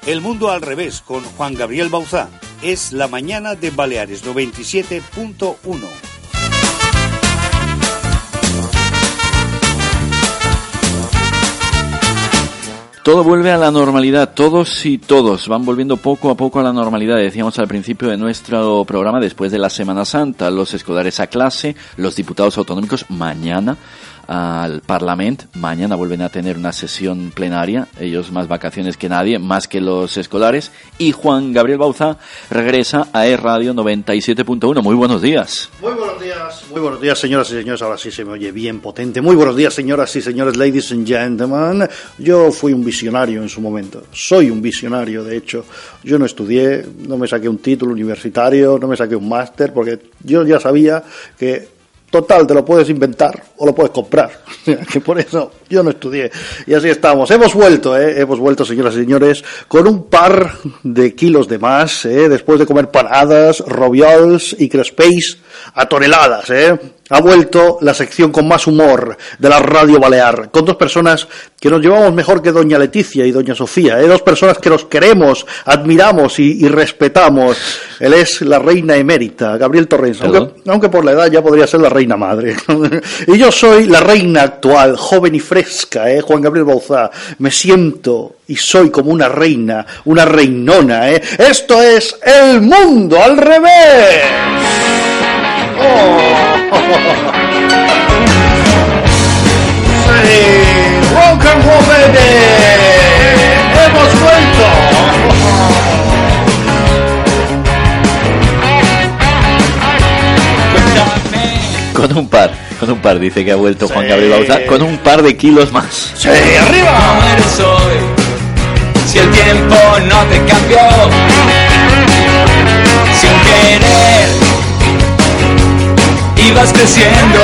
El mundo al revés con Juan Gabriel Bauzá. Es la mañana de Baleares 97.1. Todo vuelve a la normalidad, todos y todos van volviendo poco a poco a la normalidad. Decíamos al principio de nuestro programa, después de la Semana Santa, los escolares a clase, los diputados autonómicos mañana al Parlamento, mañana vuelven a tener una sesión plenaria, ellos más vacaciones que nadie, más que los escolares, y Juan Gabriel Bauzá regresa a E-Radio 97.1. Muy buenos días. Muy buenos días, señoras y señores, ahora sí se me oye bien potente. Muy buenos días, señoras y señores, ladies and gentlemen. Yo fui un visionario en su momento, soy un visionario, de hecho. Yo no estudié, no me saqué un título universitario, no me saqué un máster, porque yo ya sabía que total, te lo puedes inventar o lo puedes comprar. Que por eso yo no estudié. Y así estamos. Hemos vuelto, señoras y señores, con un par de kilos de más, después de comer panadas, roviols y crespeix a toneladas, Ha vuelto la sección con más humor de la radio balear, con dos personas que nos llevamos mejor que doña Leticia y doña Sofía, dos personas que nos queremos, admiramos y respetamos. Él es la reina emérita, Gabriel Torrens, aunque por la edad ya podría ser la reina madre. Y yo soy la reina actual, joven y fresca, Juan Gabriel Bauzá. Me siento y soy como una reina, una reinona, Esto es El Mundo al Revés. Sí, rock and roll, baby. Hemos vuelto. Con un par, dice que ha vuelto Juan Gabriel Bauzá, con un par de kilos más. ¡Sí, arriba! ¿Cómo eres hoy? Si el tiempo no te cambió, sin querer ibas creciendo.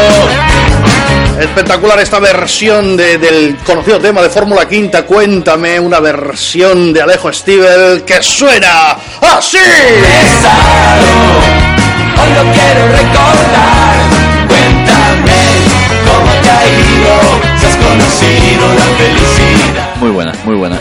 Espectacular esta versión del conocido tema de Fórmula Quinta, Cuéntame, una versión de Alejo Stivel que suena así. Pesado, hoy lo quiero recordar. Cuéntame cómo te ha ido, si has conocido la felicidad. Muy buena.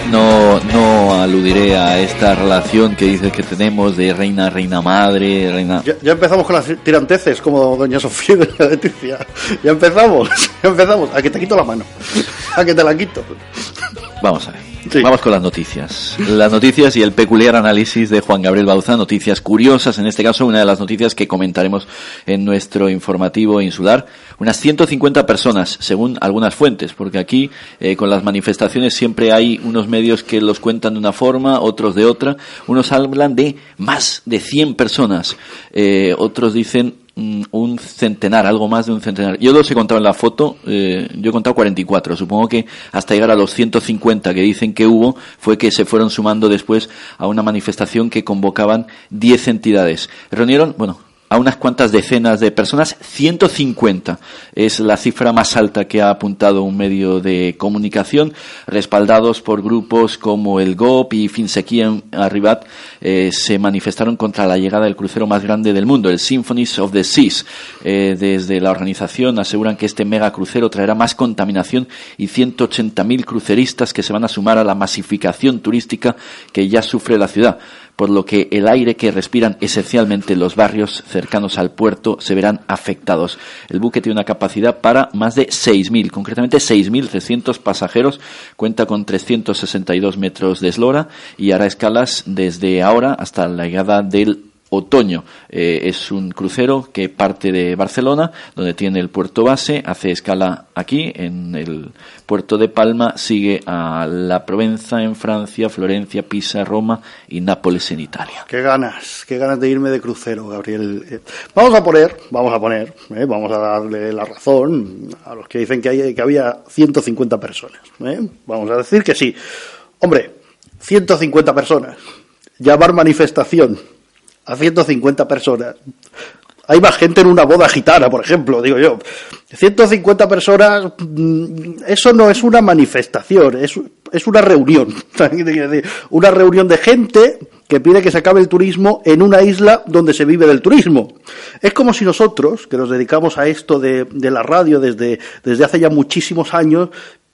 No aludiré a esta relación que dices que tenemos de reina madre, reina. Ya empezamos con las tiranteces como doña Sofía y doña Leticia. Ya empezamos. A que te quito la mano. A que te la quito. Vamos a ver. Sí. Vamos con las noticias. Las noticias y el peculiar análisis de Juan Gabriel Bauzá. Noticias curiosas, en este caso una de las noticias que comentaremos en nuestro informativo insular. Unas 150 personas, según algunas fuentes, porque aquí con las manifestaciones siempre hay unos medios que los cuentan de una forma, otros de otra. Unos hablan de más de 100 personas, otros dicen un centenar, algo más de un centenar. Yo los he contado en la foto, yo he contado 44. Supongo que hasta llegar a los 150 que dicen que hubo, fue que se fueron sumando después a una manifestación que convocaban 10 entidades. Reunieron, a unas cuantas decenas de personas. 150 es la cifra más alta que ha apuntado un medio de comunicación, respaldados por grupos como el GOP y Finsequien Arribat. Se manifestaron contra la llegada del crucero más grande del mundo, el Symphonies of the Seas. Desde la organización aseguran que este mega crucero traerá más contaminación y 180.000 cruceristas que se van a sumar a la masificación turística que ya sufre la ciudad, por lo que el aire que respiran esencialmente los barrios cercanos al puerto se verán afectados. El buque tiene una capacidad para más de 6.000, concretamente 6.300 pasajeros, cuenta con 362 metros de eslora y hará escalas desde ahora hasta la llegada del otoño. Es un crucero que parte de Barcelona, donde tiene el puerto base, hace escala aquí en el puerto de Palma, sigue a la Provenza en Francia, Florencia, Pisa, Roma y Nápoles en Italia. Qué ganas de irme de crucero, Gabriel. Vamos a darle la razón a los que dicen que había 150 personas. Vamos a decir que sí. Hombre, 150 personas. Llamar manifestación a 150 personas. Hay más gente en una boda gitana, por ejemplo, digo yo. 150 personas, eso no es una manifestación, es una reunión. Una reunión de gente que pide que se acabe el turismo en una isla donde se vive del turismo. Es como si nosotros, que nos dedicamos a esto de la radio desde hace ya muchísimos años,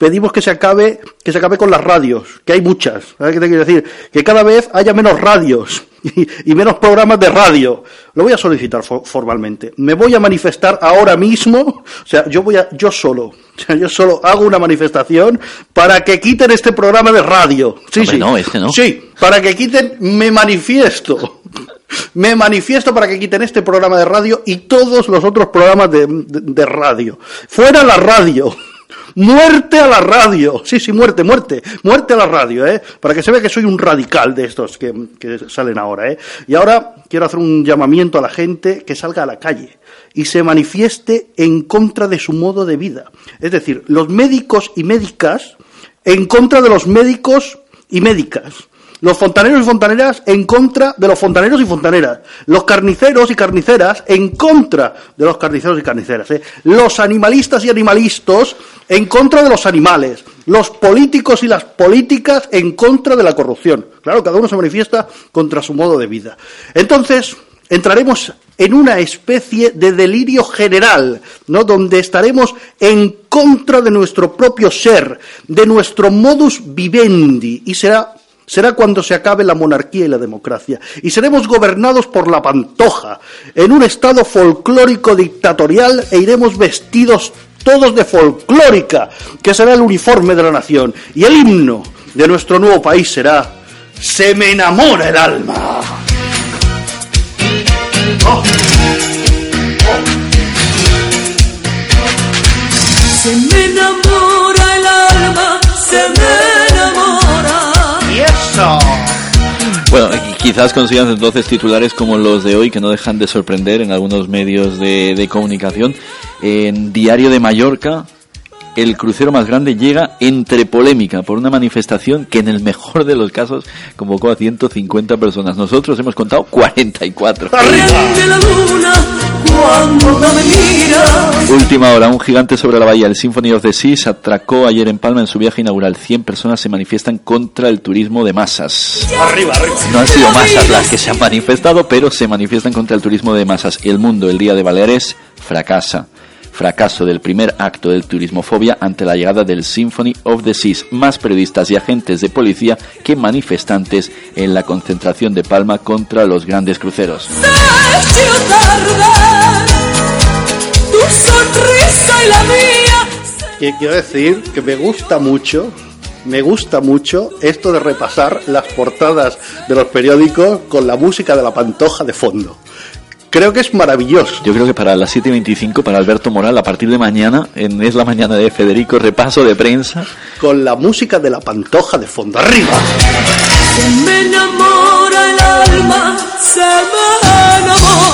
pedimos que se acabe con las radios, que hay muchas. ¿Sabes qué te quiero decir? Que cada vez haya menos radios y menos programas de radio. Lo voy a solicitar formalmente. Me voy a manifestar ahora mismo, o sea, yo solo hago una manifestación para que quiten este programa de radio. Sí, Hombre, sí. no, este no. Sí, para que quiten, me manifiesto para que quiten este programa de radio y todos los otros programas de radio. ¡Fuera la radio! ¡Muerte a la radio! Sí, muerte a la radio, para que se vea que soy un radical de estos que salen ahora, Y ahora quiero hacer un llamamiento a la gente que salga a la calle y se manifieste en contra de su modo de vida. Es decir, los médicos y médicas en contra de los médicos y médicas. Los fontaneros y fontaneras en contra de los fontaneros y fontaneras. Los carniceros y carniceras en contra de los carniceros y carniceras. Los animalistas y animalistas en contra de los animales. Los políticos y las políticas en contra de la corrupción. Claro, cada uno se manifiesta contra su modo de vida. Entonces, entraremos en una especie de delirio general, ¿no? Donde estaremos en contra de nuestro propio ser, de nuestro modus vivendi, y será cuando se acabe la monarquía y la democracia. Y seremos gobernados por la Pantoja, en un estado folclórico dictatorial, e iremos vestidos todos de folclórica, que será el uniforme de la nación. Y el himno de nuestro nuevo país será «Se me enamora el alma». Oh. Se me enamora el alma, se me enamora. ¡Y eso! Bueno, quizás consigan entonces titulares como los de hoy, que no dejan de sorprender en algunos medios de comunicación. En Diario de Mallorca, el crucero más grande llega entre polémica por una manifestación que en el mejor de los casos convocó a 150 personas. Nosotros hemos contado 44. Prende la luna cuando me mira. Última hora, un gigante sobre la bahía, el Symphony of the Seas, atracó ayer en Palma en su viaje inaugural. 100 personas se manifiestan contra el turismo de masas. Arriba. No han sido masas las que se han manifestado, pero se manifiestan contra el turismo de masas. El mundo, el Día de Baleares, fracasa. Fracaso del primer acto del turismofobia ante la llegada del Symphony of the Seas. Más periodistas y agentes de policía que manifestantes en la concentración de Palma contra los grandes cruceros. Tu sonrisa y la mía. Quiero decir que me gusta mucho esto de repasar las portadas de los periódicos con la música de la Pantoja de fondo. Creo que es maravilloso. Yo creo que para las 7:25, para Alberto Moral, a partir de mañana, en Es la Mañana de Federico, repaso de prensa. Con la música de la Pantoja de fondo. ¡Arriba! Se me enamora el alma, se me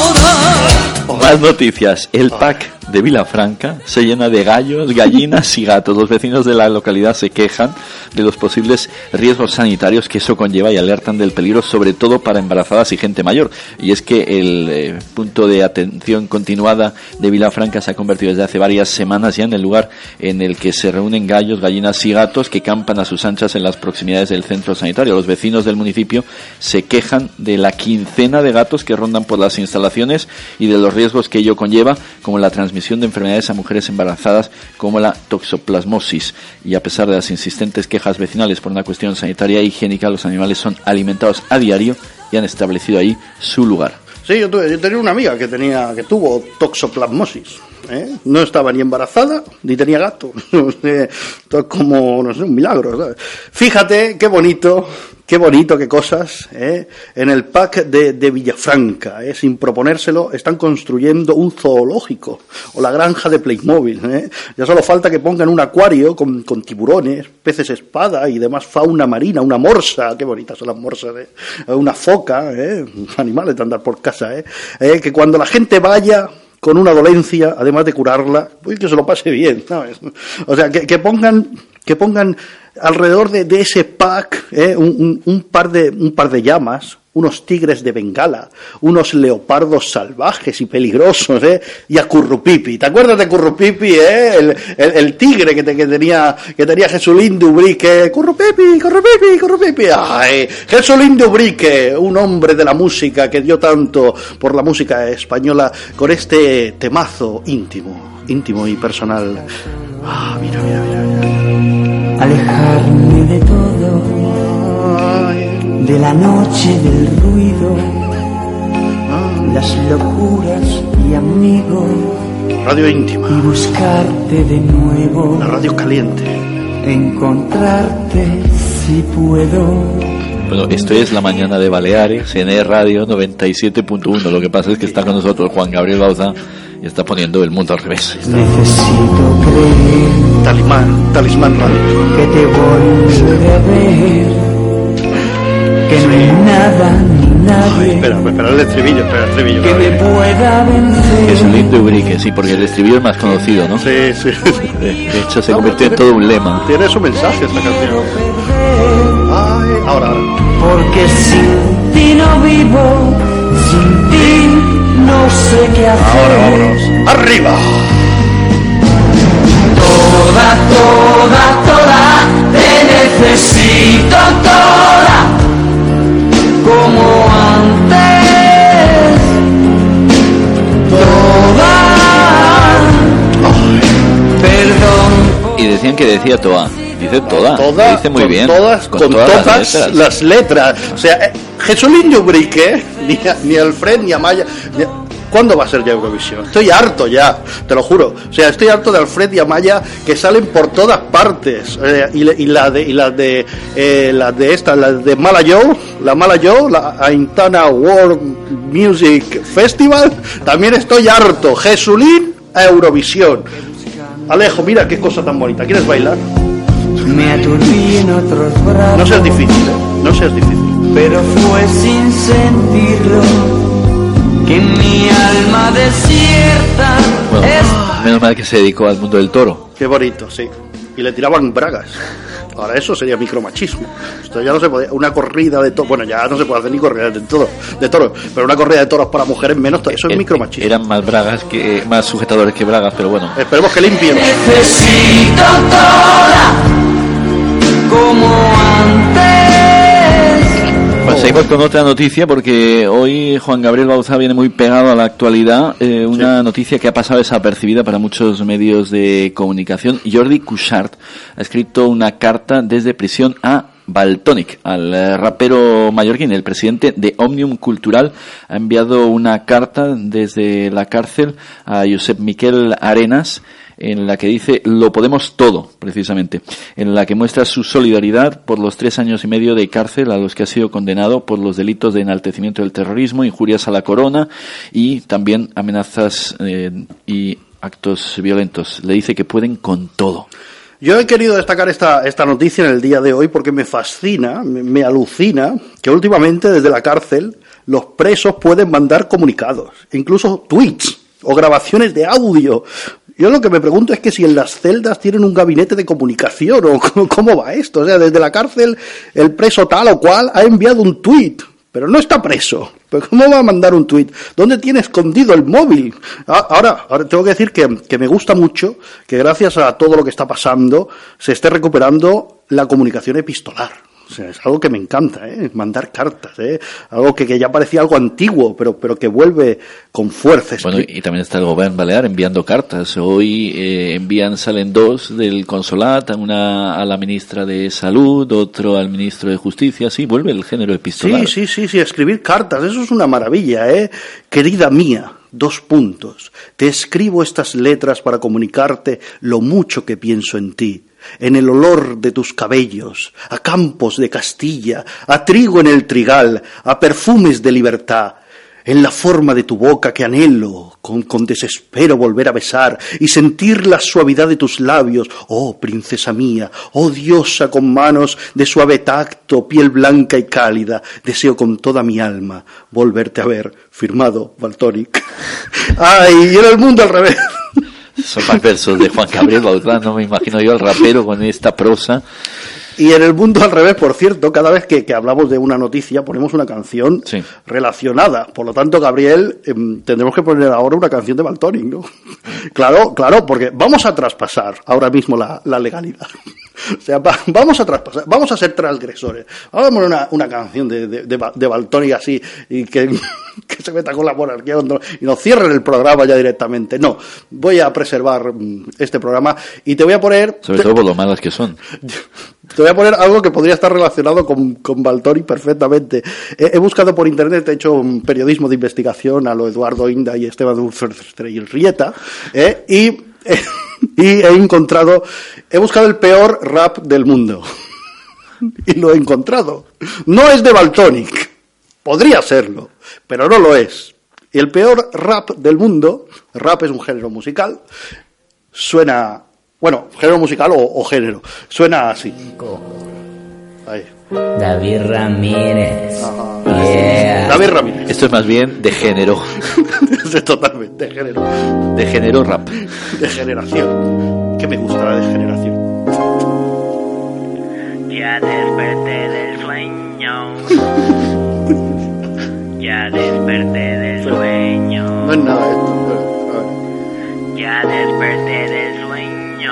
enamora. Más noticias. El pack de Vilafranca se llena de gallos, gallinas y gatos. Los vecinos de la localidad se quejan de los posibles riesgos sanitarios que eso conlleva y alertan del peligro, sobre todo para embarazadas y gente mayor. Y es que el punto de atención continuada de Vilafranca se ha convertido desde hace varias semanas ya en el lugar en el que se reúnen gallos, gallinas y gatos que campan a sus anchas en las proximidades del centro sanitario. Los vecinos del municipio se quejan de la quincena de gatos que rondan por las instalaciones y de los riesgos que ello conlleva, como la transmisión de enfermedades a mujeres embarazadas como la toxoplasmosis. Y a pesar de las insistentes quejas vecinales por una cuestión sanitaria e higiénica, los animales son alimentados a diario y han establecido ahí su lugar. Sí, yo tenía una amiga que tuvo toxoplasmosis. No estaba ni embarazada ni tenía gato. Esto es como, no sé, un milagro, ¿sabes? Fíjate qué bonito, qué cosas, en el pack de Villafranca, sin proponérselo, están construyendo un zoológico o la granja de Playmobil. Ya solo falta que pongan un acuario con tiburones, peces espada y demás fauna marina, una morsa, qué bonitas son las morsas, una foca, animales de andar por casa, que cuando la gente vaya con una dolencia, además de curarla, pues que se lo pase bien, ¿sabes? O sea, que pongan alrededor de ese pack un par de llamas, unos tigres de Bengala, unos leopardos salvajes y peligrosos, y a Currupipi. ¿Te acuerdas de Currupipi, el tigre que tenía Jesulín de Ubrique? Currupipi. Ay, Jesulín de Ubrique, un hombre de la música que dio tanto por la música española, con este temazo íntimo y personal. Ah, mira. de la noche, del ruido, las locuras y amigos. Radio íntima. Y buscarte de nuevo. La radio caliente. Encontrarte si puedo. Bueno, esto es La Mañana de Baleares, en Radio 97.1. Lo que pasa es que está con nosotros Juan Gabriel Bauzá y está poniendo el mundo al revés. Necesito creer. Talismán Radio. Que te volveré a ver. Que no hay nada ni nadie. Espera el estribillo, que me pueda vencer. Es un lindo Ubrique, sí, porque el estribillo es más conocido, ¿no? Sí. De hecho, se convirtió en todo un lema. Tiene su mensaje esta canción. Ay, ahora. Porque sin ti no vivo, sin ti no sé qué hacer. Ahora, vámonos. ¡Arriba! Toda, te necesito toda, como antes. Toda. Perdón. Y decían que decía Toa. Dice toda, dice muy bien. Con todas las letras. O sea, Jesulín de Ubrique, ni Alfred, ni Amaya. ¿Cuándo va a ser ya Eurovisión? Estoy harto ya, te lo juro. O sea, estoy harto de Alfred y Amaya que salen por todas partes. Y la de Mala Joe, la Aintana World Music Festival, también estoy harto. Jesulín a Eurovisión. Alejo, mira qué cosa tan bonita. ¿Quieres bailar? Me aturdí en otros brazos. No seas difícil. Pero fue sin sentirlo que mi alma desierta. Bueno, menos mal que se dedicó al mundo del toro. Qué bonito, sí. Y le tiraban bragas. Ahora eso sería micromachismo. Esto ya no se podía. Una corrida de toros. Bueno, ya no se puede hacer ni corrida de toros. Pero una corrida de toros para mujeres menos. Eso es micromachismo. Eran más sujetadores que bragas, pero bueno. Esperemos que limpien. Necesito toda, como antes. Pues seguimos con otra noticia porque hoy Juan Gabriel Bauzá viene muy pegado a la actualidad. Una noticia que ha pasado desapercibida para muchos medios de comunicación. Jordi Cuixart ha escrito una carta desde prisión a Valtònyc, al rapero mallorquín. El presidente de Òmnium Cultural ha enviado una carta desde la cárcel a Josep Miquel Arenas, en la que dice lo podemos todo, precisamente, en la que muestra su solidaridad por los 3 años y medio de cárcel a los que ha sido condenado por los delitos de enaltecimiento del terrorismo, injurias a la corona y también amenazas y actos violentos. Le dice que pueden con todo. Yo he querido destacar esta noticia en el día de hoy porque me fascina, me alucina que últimamente desde la cárcel los presos pueden mandar comunicados, incluso tweets o grabaciones de audio. Yo lo que me pregunto es que si en las celdas tienen un gabinete de comunicación o cómo va esto. O sea, desde la cárcel el preso tal o cual ha enviado un tuit, pero no está preso. ¿Pero cómo va a mandar un tuit? ¿Dónde tiene escondido el móvil? Ahora tengo que decir que me gusta mucho que gracias a todo lo que está pasando se esté recuperando la comunicación epistolar. O sea, es algo que me encanta, mandar cartas, algo que ya parecía algo antiguo, pero que vuelve con fuerza. Bueno, y también está el gobierno balear enviando cartas. Hoy salen 2 del Consolat, una a la ministra de Salud, otro al ministro de Justicia. Sí, vuelve el género epistolar. Sí, escribir cartas, eso es una maravilla, Querida mía, 2 puntos. Te escribo estas letras para comunicarte lo mucho que pienso en ti. En el olor de tus cabellos, a campos de Castilla, a trigo en el trigal, a perfumes de libertad, en la forma de tu boca que anhelo con desespero volver a besar y sentir la suavidad de tus labios, oh princesa mía, oh diosa con manos de suave tacto, piel blanca y cálida, deseo con toda mi alma volverte a ver, firmado Valtònyc. Ay, y en el mundo al revés. Son más versos de Juan Gabriel Bauzá, no me imagino yo al rapero con esta prosa. Y en el mundo al revés, por cierto, cada vez que hablamos de una noticia ponemos una canción relacionada. Por lo tanto, Gabriel, tendremos que poner ahora una canción de Valtònyc, ¿no? Claro, porque vamos a traspasar ahora mismo la legalidad. O sea, vamos a traspasar, vamos a ser transgresores. Vamos a poner una canción de Valtònyc así y que se meta con la monarquía y nos cierren el programa ya directamente. No, voy a preservar este programa y te voy a poner... Sobre todo por lo malas que son. Te voy a poner algo que podría estar relacionado con Valtori perfectamente. He buscado por internet, he hecho un periodismo de investigación a lo Eduardo Inda y Esteban Rieta, y he buscado el peor rap del mundo. Y lo he encontrado. No es de Valtonic. Podría serlo, pero no lo es. Y el peor rap del mundo, rap es un género musical, suena, bueno, género musical o género, suena así. Ahí. David Ramírez. Yeah. David Ramírez. Esto es más bien de género. Es totalmente de género. De género rap. De generación. Que me gusta la degeneración. Ya desperté del sueño. Ya desperté del sueño. No es nada esto. Ya desperté del sueño.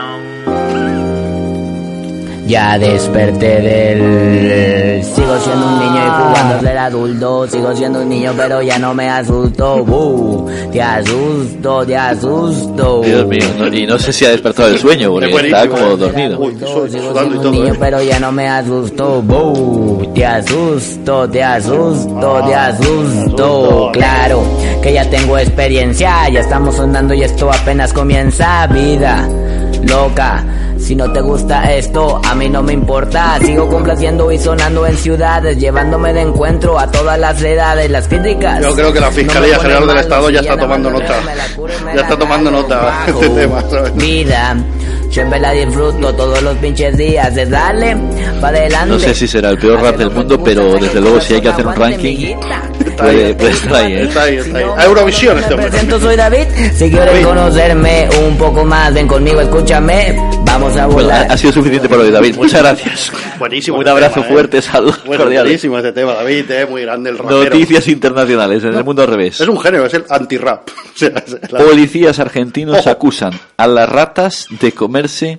Ya desperté del... Sigo siendo un niño y jugando a ser adulto. Sigo siendo un niño pero ya no me asusto. Te asusto, te asusto. Dios mío, y no sé si ha despertado del sueño porque está como dormido. Sigo siendo un niño pero ya no me asusto. Te asusto, te asusto, te asusto. Claro que ya tengo experiencia. Ya estamos sonando y esto apenas comienza. Vida loca. Si no te gusta esto, a mí no me importa. Sigo complaciendo y sonando en ciudades, llevándome de encuentro a todas las edades. Las críticas. Yo creo que la Fiscalía General del Estado ya está tomando nota. Ya está tomando nota de este tema, ¿sabes? Vida, siempre la disfruto todos los pinches días. De darle para adelante. No sé si será el peor rap del mundo, pero desde luego si hay que hacer un ranking, puede estar ahí, ¿eh? Está ahí. A Eurovisión este hombre. Me presento, soy David. Si quieres conocerme un poco más, ven conmigo, escúchame. Vamos a volar. Bueno, ha sido suficiente por hoy, David. Muchas gracias. Buenísimo. Un abrazo fuerte, saludos cordiales. Buenísimo este tema, David, muy grande el rapero. Noticias internacionales en el mundo al revés. Es un género, es el anti-rap. O sea, Policías argentinos acusan a las ratas de comerse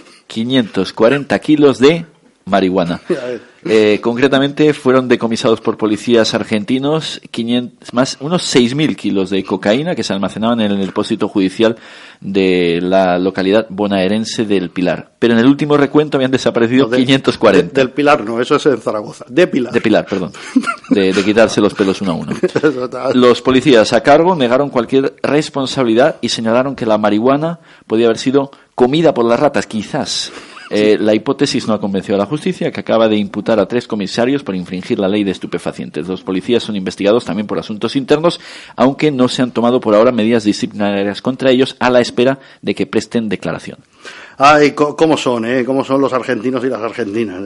540 kilos de marihuana. Concretamente fueron decomisados por policías argentinos unos 6.000 kilos de cocaína que se almacenaban en el depósito judicial de la localidad bonaerense del Pilar. Pero en el último recuento habían desaparecido 540. Del Pilar no, eso es en Zaragoza. De Pilar, perdón. De quitarse los pelos uno a uno. Los policías a cargo negaron cualquier responsabilidad y señalaron que la marihuana podía haber sido comida por las ratas, quizás. La hipótesis no ha convencido a la justicia, que acaba de imputar a 3 comisarios por infringir la ley de estupefacientes. Los policías son investigados también por asuntos internos, aunque no se han tomado por ahora medidas disciplinarias contra ellos a la espera de que presten declaración. Ay, cómo son los argentinos y las argentinas,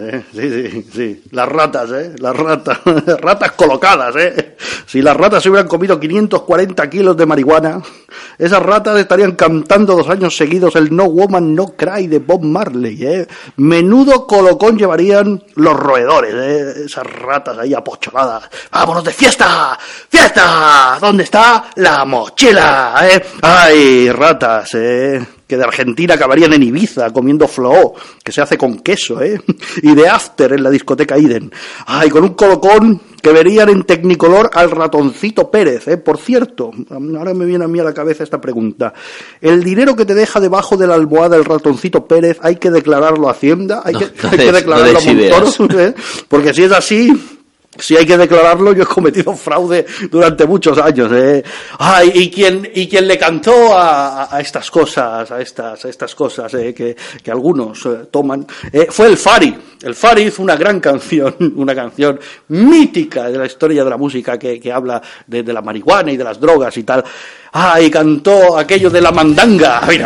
Sí. Las ratas, las ratas colocadas, Si las ratas se hubieran comido 540 kilos de marihuana, esas ratas estarían cantando 2 años seguidos el No Woman No Cry de Bob Marley, Menudo colocón llevarían los roedores, esas ratas ahí apocholadas. ¡Vámonos de fiesta! ¡Fiesta! ¿Dónde está la mochila, Ay, ratas, que de Argentina acabarían en Ibiza comiendo floó, que se hace con queso, y de after en la discoteca Iden. Ay, con un colocón que verían en Tecnicolor al ratoncito Pérez, Por cierto, ahora me viene a mí a la cabeza esta pregunta. ¿El dinero que te deja debajo de la almohada el ratoncito Pérez hay que declararlo a Hacienda? ¿Hay que declararlo a Montoro? Porque si es así... Si hay que declararlo, yo he cometido fraude durante muchos años, Ay, y quien le cantó a estas cosas, a estas cosas, que algunos toman, fue el Fari. El Fari hizo una gran canción, una canción mítica de la historia de la música que habla de la marihuana y de las drogas y tal. Ah, y cantó aquello de la mandanga. Mira.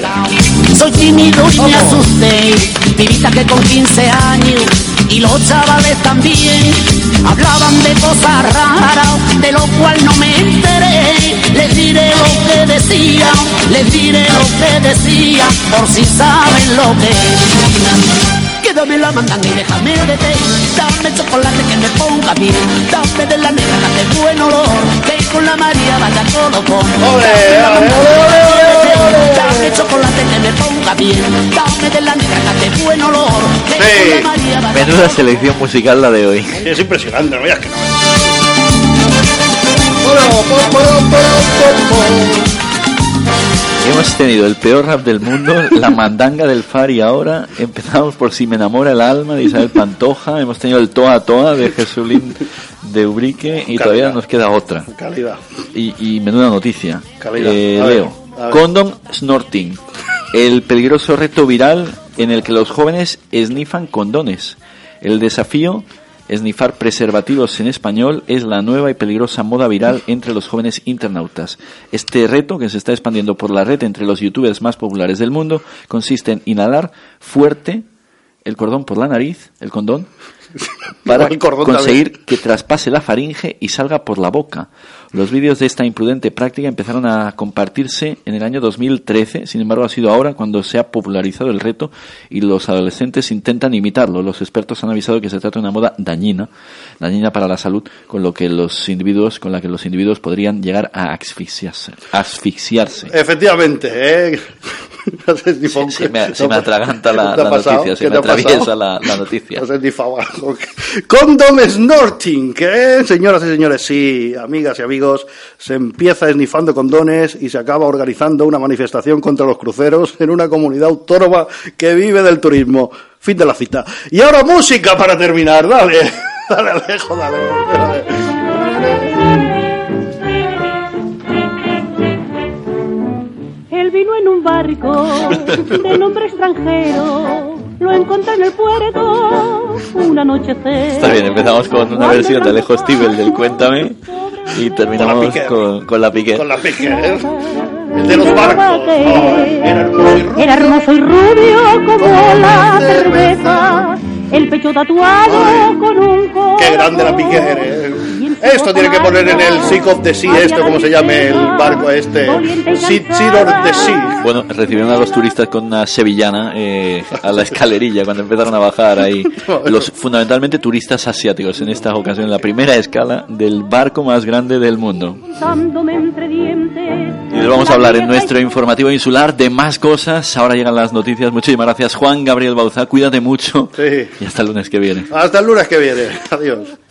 Soy tímido y me asusté, pibita que con 15 años, y los chavales también, hablaban de cosas raras, de lo cual no me enteré. Les diré lo que decía, por si saben lo que es. Dame la mandanga y déjame de té. Dame chocolate que me ponga bien. Dame de la negra que de buen olor. Que con la María vaya colocón. Dame chocolate que me ponga bien. Dame de la negra que de buen olor. Que con la María vaya. Menuda selección musical la de hoy. Es impresionante, no veas que no. Hemos tenido el peor rap del mundo, la mandanga del Far, y ahora empezamos por Si me enamora el alma de Isabel Pantoja, hemos tenido el Toa Toa de Jesulín de Ubrique y todavía nos queda otra. Calidad. Y menuda noticia. Calidad. Leo, Condom Snorting, el peligroso reto viral en el que los jóvenes esnifan condones. El desafío, esnifar preservativos en español, es la nueva y peligrosa moda viral entre los jóvenes internautas. Este reto, que se está expandiendo por la red entre los youtubers más populares del mundo, consiste en inhalar fuerte el cordón por la nariz, el condón, para conseguir que traspase la faringe y salga por la boca. Los vídeos de esta imprudente práctica empezaron a compartirse en el año 2013, sin embargo ha sido ahora cuando se ha popularizado el reto y los adolescentes intentan imitarlo. Los expertos han avisado que se trata de una moda dañina para la salud, con la que los individuos podrían llegar a asfixiarse. Efectivamente, se me atraganta la noticia, se me atraviesa la noticia. Condom Snorting, señoras y señores, sí, amigas y amigos, se empieza esnifando condones y se acaba organizando una manifestación contra los cruceros en una comunidad autónoma que vive del turismo. Fin de la cita. Y ahora música para terminar, dale Alejo, dale. Él vino en un barco de nombre extranjero, lo encontré en el puerto un anochecer. Está bien, empezamos con una versión de Alejo Stivel del Cuéntame y terminamos con la Piqué. Con la Piqué, el de los barcos. Era hermoso y rubio como la cerveza, el pecho tatuado con un corazón. Qué grande la Piqué eres. Esto tiene que poner en el Sea of the Sea, como se llame el barco Sea of the Sea. Bueno, recibieron a los turistas con una sevillana a la escalerilla cuando empezaron a bajar ahí. Los fundamentalmente turistas asiáticos en esta ocasión, la primera escala del barco más grande del mundo. Y les vamos a hablar en nuestro informativo insular de más cosas. Ahora llegan las noticias. Muchísimas gracias, Juan Gabriel Bauzá. Cuídate mucho. Sí. Y hasta el lunes que viene. Hasta el lunes que viene. Adiós.